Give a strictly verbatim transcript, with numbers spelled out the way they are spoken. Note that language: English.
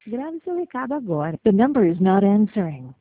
Grave seu recado agora. The number is not answering.